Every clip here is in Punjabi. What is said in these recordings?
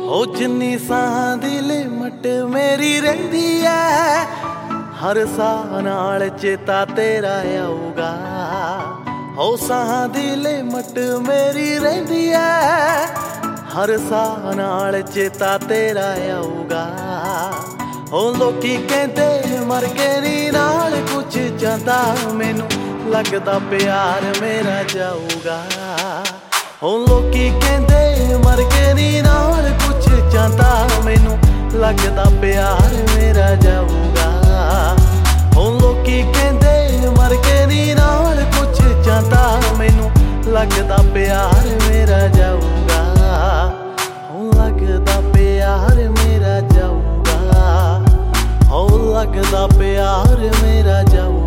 ਹੋ ਜਿੰਨੀ ਸਾਹ ਦੀ ਲਿਮਟ ਮੇਰੀ ਰਹਿੰਦੀ ਐ, ਹਰ ਸਾਹ ਨਾਲ ਚੇਤਾ ਤੇਰਾ ਆਊਗਾ। ਹੋ ਸਾਹ ਦੀ ਲਿਮਟ ਮੇਰੀ ਰਹਿੰਦੀ ਐ, ਹਰ ਸਾਹ ਨਾਲ ਚੇਤਾ ਤੇਰਾ ਆਊਗਾ। ਹੋ ਲੋਕੀ ਕਹਿੰਦੇ ਮਰ ਕੇ ਨੀ ਨਾਲ ਕੁਛ ਜਾਂਦਾ, ਮੈਨੂੰ ਲੱਗਦਾ ਪਿਆਰ ਮੇਰਾ ਜਾਊਗਾ। ਹੋ ਲੋਕੀ ਕਹਿੰਦੇ ਮਰ ਕੇ ਨੀ ਨਾਲ ਕੁਛ ਜਾਂਦਾ, ਮੈਨੂੰ ਲੱਗਦਾ ਪਿਆਰ ਮੇਰਾ ਜਾਊਗਾ। ਹੋ ਲੋਕੀ ਕਹਿੰਦੇ ਮਰ ਕੇ ਨੀ ਨਾਲ ਕੁਛ ਜਾਂਦਾ, ਮੈਨੂੰ ਲੱਗਦਾ ਪਿਆਰ ਮੇਰਾ ਜਾਊਗਾ। ਹੋ ਲੱਗਦਾ ਪਿਆਰ ਮੇਰਾ ਜਾਊਗਾ, ਹੋ ਲੱਗਦਾ ਪਿਆਰ ਮੇਰਾ ਜਾਊਗਾ।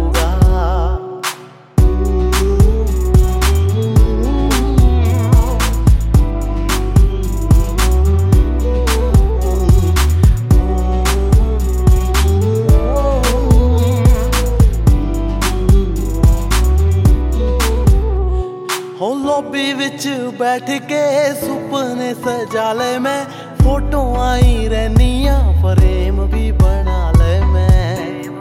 ਹੋ ਲੋਬੀ ਵਿੱਚ ਬੈਠ ਕੇ ਸੁਪਨੇ ਸਜਾ ਲੈ ਮੈਂ, ਫੋਟੋਆਂ ਹੀ ਰਹਿਨੀਆਂ ਫਰੇਮ ਵੀ ਬਣਾ ਲੈ ਮੈਂ।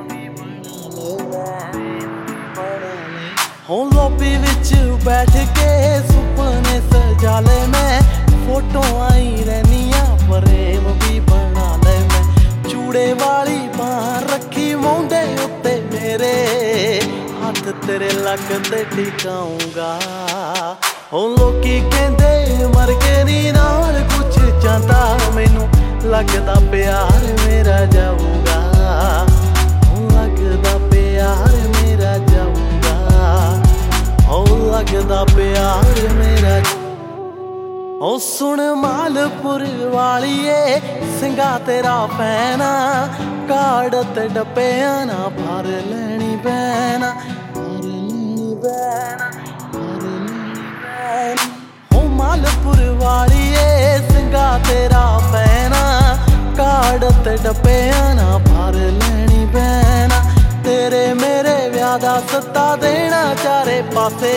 ਹੋ ਲੋਬੀ ਵਿੱਚ ਬੈਠ ਕੇ ਸੁਪਨੇ ਸਜਾ ਲੈ ਮੈਂ, ਫੋਟੋਆਂ ਹੀ ਰਹਿਨੀਆਂ ਫਰੇਮ ਵੀ ਬਣਾ ਲੈ ਮੈਂ। ਚੂੜੇ ਵਾਲੀ ਬਾਂਹ ਰੱਖੀ ਮੋਢੇ ਉੱਤੇ ਮੇਰੇ, ਹੱਥ ਤੇਰੇ ਲੱਕ ਤੇ ਟਿਕਾਊਂਗਾ। ਹੋ ਲੋਕੀ ਕਹਿੰਦੇ ਮਰ ਕੇ ਨੀ ਨਾਲ ਕੁਛ ਜਾਂਦਾ, ਮੈਨੂੰ ਲੱਗਦਾ ਪਿਆਰ ਮੇਰਾ ਜਾਊਗਾ। ਹੋ ਲੱਗਦਾ ਪਿਆਰ ਮੇਰਾ ਜਾਊਗਾ, ਹੋ ਲੱਗਦਾ ਪਿਆਰ ਮੇਰਾ। ਹੋ ਸੁਣ ਮਾਲਪੁਰ ਵਾਲੀਏ ਸਿੰਘਾ ਤੇਰਾ ਪੈਣਾ, ਕਾੜ ਤੇ ਡੱਬਿਆਂ ਨਾ ਭਰ ਲੈਣੀ ਬੈਨਾ, ਭਰ ਲੈਣੀ ਬੈਨਾ, ਭਰ ਲੈਣੀ ਬੈਨਾ। ਹੋ ਮਾਲਪੁਰ ਵਾਲੀਏ ਸਿੰਘਾ ਤੇਰਾ ਪੈਣਾ, ਕਾੜ ਤੇ ਡੱਬਿਆਂ ਨਾ ਭਰ ਲੈਣੀ ਬੈਨਾ। ਤੇਰੇ ਮੇਰੇ ਵਿਆਹ ਦਾ ਸੱਦਾ ਦੇਣਾ ਚਾਰੇ ਪਾਸੇ,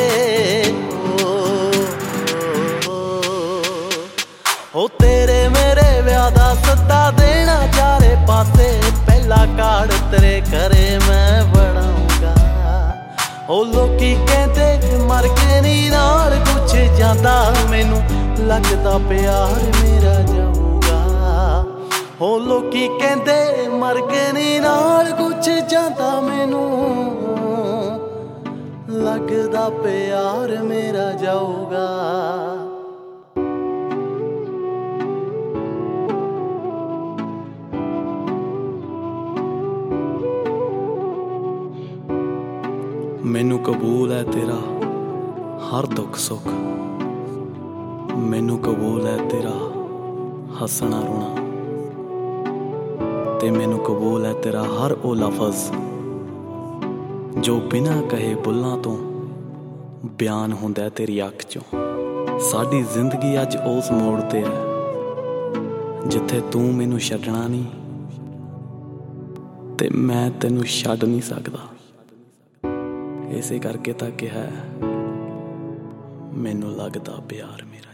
ਹੋ ਤੇਰੇ ਮੇਰੇ ਵਿਆਹ ਦਾ ਸੱਦਾ ਦੇਣਾ ਚਾਰੇ ਪਾਸੇ। ਪਹਿਲਾ ਕਾਰਡ ਤੇਰੇ ਘਰੇ ਮੈਂ ਬਣਾਊਂਗਾ। ਹੋ ਲੋਕੀ ਕਹਿੰਦੇ ਮਰ ਕੇ ਨੀ ਨਾਲ ਕੁਛ ਜਾਂਦਾ, ਮੈਨੂੰ ਲੱਗਦਾ ਪਿਆਰ ਮੇਰਾ ਜਾਊਗਾ। ਹੋ ਲੋਕੀ ਕਹਿੰਦੇ ਮਰ ਕੇ ਨੀ ਨਾਲ ਕੁਛ ਜਾਂਦਾ, ਮੈਨੂੰ ਲੱਗਦਾ ਪਿਆਰ ਮੇਰਾ ਜਾਊਗਾ। ਮੈਨੂੰ ਕਬੂਲ ਹੈ ਤੇਰਾ ਹਰ ਦੁੱਖ ਸੁੱਖ, ਮੈਨੂੰ ਕਬੂਲ ਹੈ ਤੇਰਾ ਹੱਸਣਾ ਰੋਣਾ, ਤੇ ਮੈਨੂੰ ਕਬੂਲ ਹੈ ਤੇਰਾ ਹਰ ਉਹ ਲਫ਼ਜ਼ ਜੋ ਬਿਨਾਂ ਕਹੇ ਬੁੱਲਾਂ ਤੋਂ ਬਿਆਨ ਹੁੰਦਾ ਤੇਰੀ ਅੱਖ ਚੋਂ। ਸਾਡੀ ਜ਼ਿੰਦਗੀ ਅੱਜ ਉਸ ਮੋੜ ਤੇ ਹੈ ਜਿੱਥੇ ਤੂੰ ਮੈਨੂੰ ਛੱਡਣਾ ਨਹੀਂ ਤੇ ਮੈਂ ਤੈਨੂੰ ਛੱਡ ਨਹੀਂ ਸਕਦਾ। ਇਸੇ ਕਰਕੇ ਤਾਂ ਕਿਹਾ ਮੈਨੂੰ ਲੱਗਦਾ ਪਿਆਰ ਮੇਰਾ।